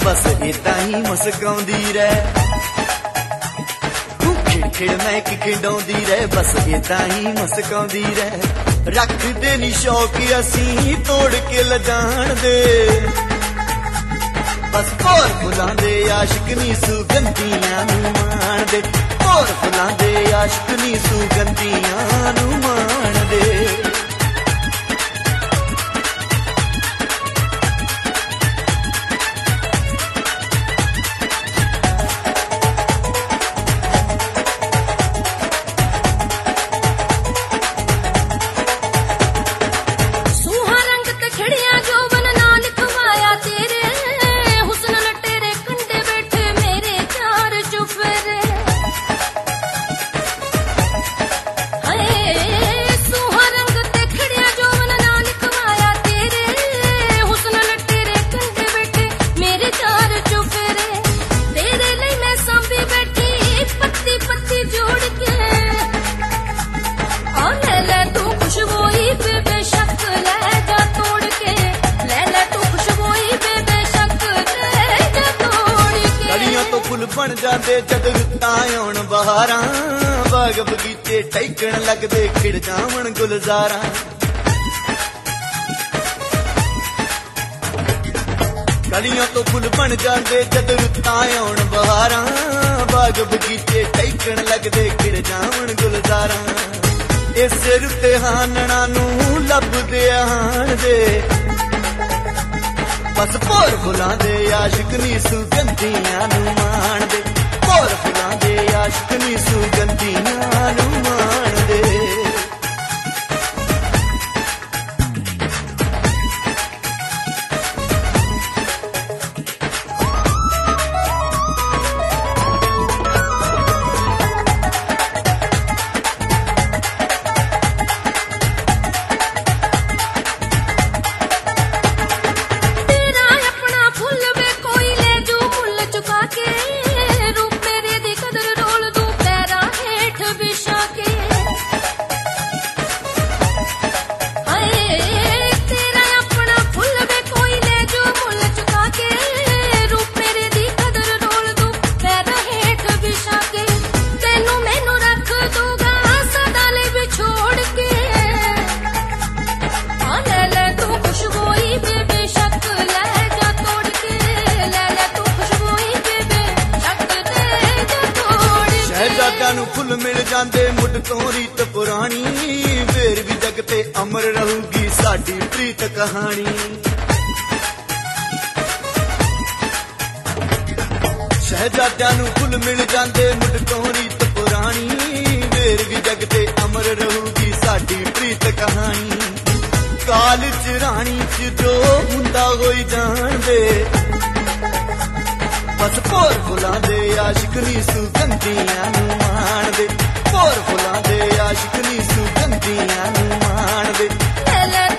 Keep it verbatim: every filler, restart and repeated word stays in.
बस इदां ही मुस्काउंदी रह। तू खिड़ मैं कि खिडौंदी रह, बस इदां ही मुस्काउंदी रह। रख दे नी शौक असी तोड़ के लजान दे, बस होर फुलां दे आशिक नी सुगंधियां नू मान दे। होर फुलां दे आशिक नी सुगंधियां नू मान दे। फुल बन जाते जद रुत्तां आउण बहारां, बाग बगीचे टैकण लगदे खिड़ जावण गुलजारां। कलियां तो फुल बन जाते जद रुत्तां आउण बहारां, बाग बगीचे टैकण लगदे खिड़ जावण गुलजारां। इस रुत्ते हानणा नू लभदे आण दे, बस भोर फुलां दे आशिक नी सुगंधियां नू मान दे। भोर फुलां दे आशिक नी सुगंधियां नू मान दे। फुल मिल जाते मुड तो रीत पुरानी, फिर भी जग ते अमर रहूगी साडी प्रीत कहानी। शहजादियां नू फुल मिल जाते मुड तो रीत पुरानी, फिर भी जग ते अमर रहूगी साडी प्रीत कहानी। काल च रानी च जो हुंदा होई जान दे, बस भोर फुलां दे आशिक नी सुगंधियां नू मान दे। भोर फुलां दे आशिक नी सुगंधियां नू मान दे।